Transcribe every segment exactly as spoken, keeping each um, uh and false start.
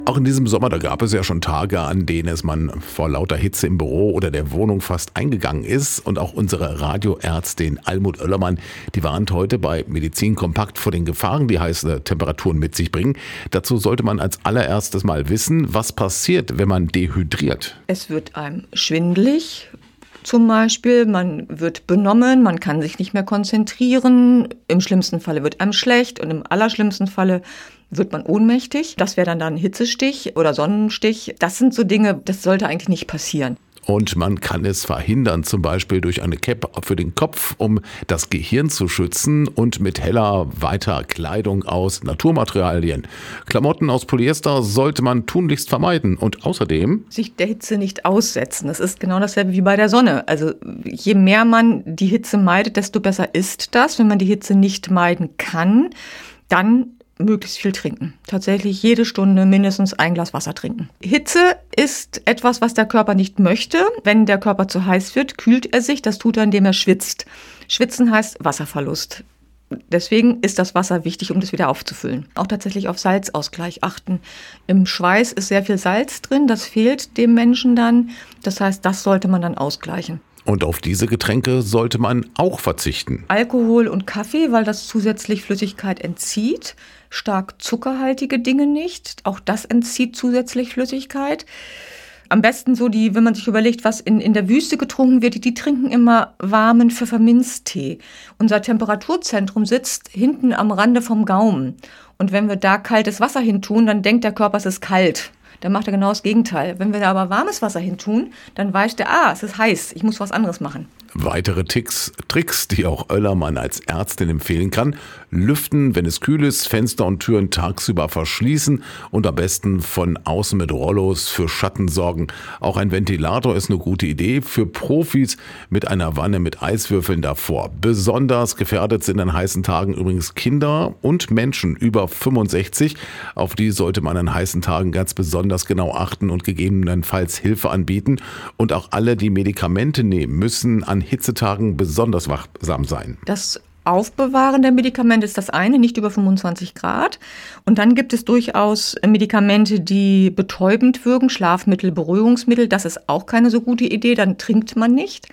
Auch in diesem Sommer, da gab es ja schon Tage, an denen es man vor lauter Hitze im Büro oder der Wohnung fast eingegangen ist. Und auch unsere Radioärztin Almut Oellermann, die warnt heute bei Medizin Kompakt vor den Gefahren, die heiße Temperaturen mit sich bringen. Dazu sollte man als allererstes mal wissen, was passiert, wenn man dehydriert. Es wird einem schwindelig. Zum Beispiel, man wird benommen, man kann sich nicht mehr konzentrieren, im schlimmsten Falle wird einem schlecht und im allerschlimmsten Falle wird man ohnmächtig. Das wäre dann, dann ein Hitzestich oder Sonnenstich. Das sind so Dinge, das sollte eigentlich nicht passieren. Und man kann es verhindern, zum Beispiel durch eine Cap für den Kopf, um das Gehirn zu schützen und mit heller, weiter Kleidung aus Naturmaterialien. Klamotten aus Polyester sollte man tunlichst vermeiden und außerdem sich der Hitze nicht aussetzen. Das ist genau dasselbe wie bei der Sonne. Also je mehr man die Hitze meidet, desto besser ist das. Wenn man die Hitze nicht meiden kann, dann möglichst viel trinken. Tatsächlich jede Stunde mindestens ein Glas Wasser trinken. Hitze ist etwas, was der Körper nicht möchte. Wenn der Körper zu heiß wird, kühlt er sich. Das tut er, indem er schwitzt. Schwitzen heißt Wasserverlust. Deswegen ist das Wasser wichtig, um das wieder aufzufüllen. Auch tatsächlich auf Salzausgleich achten. Im Schweiß ist sehr viel Salz drin. Das fehlt dem Menschen dann. Das heißt, das sollte man dann ausgleichen. Und auf diese Getränke sollte man auch verzichten. Alkohol und Kaffee, weil das zusätzlich Flüssigkeit entzieht. Stark zuckerhaltige Dinge nicht. Auch das entzieht zusätzlich Flüssigkeit. Am besten so die, wenn man sich überlegt, was in, in der Wüste getrunken wird, die, die trinken immer warmen Pfefferminztee. Unser Temperaturzentrum sitzt hinten am Rande vom Gaumen. Und wenn wir da kaltes Wasser hintun, dann denkt der Körper, es ist kalt. Dann macht er genau das Gegenteil. Wenn wir da aber warmes Wasser hin tun, dann weiß der, ah, es ist heiß, ich muss was anderes machen. Weitere Ticks, Tricks, die auch Oellermann als Ärztin empfehlen kann: Lüften, wenn es kühl ist, Fenster und Türen tagsüber verschließen und am besten von außen mit Rollos für Schatten sorgen. Auch ein Ventilator ist eine gute Idee für Profis mit einer Wanne mit Eiswürfeln davor. Besonders gefährdet sind an heißen Tagen übrigens Kinder und Menschen über fünfundsechzig. Auf die sollte man an heißen Tagen ganz besonders genau achten und gegebenenfalls Hilfe anbieten. Und auch alle, die Medikamente nehmen, müssen an Hitzetagen besonders wachsam sein. Das Aufbewahren der Medikamente ist das eine, nicht über fünfundzwanzig Grad. Und dann gibt es durchaus Medikamente, die betäubend wirken, Schlafmittel, Beruhigungsmittel. Das ist auch keine so gute Idee, dann trinkt man nicht.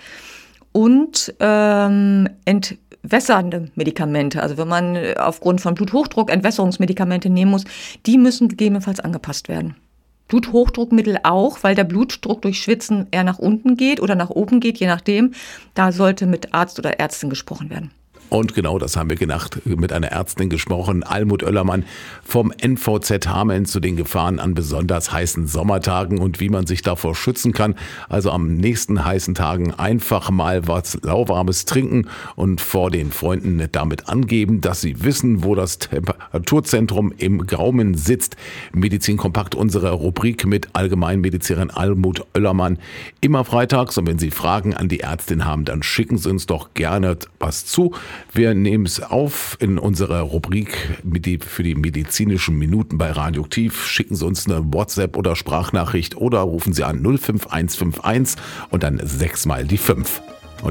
Und ähm, entwässernde Medikamente, also wenn man aufgrund von Bluthochdruck Entwässerungsmedikamente nehmen muss, die müssen gegebenenfalls angepasst werden. Bluthochdruckmittel auch, weil der Blutdruck durch Schwitzen eher nach unten geht oder nach oben geht, je nachdem. Da sollte mit Arzt oder Ärztin gesprochen werden. Und genau das haben wir gedacht, mit einer Ärztin gesprochen, Almut Oellermann vom N V Z Hameln zu den Gefahren an besonders heißen Sommertagen und wie man sich davor schützen kann. Also am nächsten heißen Tagen einfach mal was Lauwarmes trinken und vor den Freunden damit angeben, dass sie wissen, wo das Temperaturzentrum im Gaumen sitzt. Medizin Kompakt, unsere Rubrik mit Allgemeinmedizinerin Almut Oellermann. Immer freitags, und wenn Sie Fragen an die Ärztin haben, dann schicken Sie uns doch gerne was zu. Wir nehmen es auf in unserer Rubrik für die medizinischen Minuten bei Radioaktiv. Schicken Sie uns eine WhatsApp oder Sprachnachricht oder rufen Sie an null fünf eins fünf eins und dann sechs mal die fünf.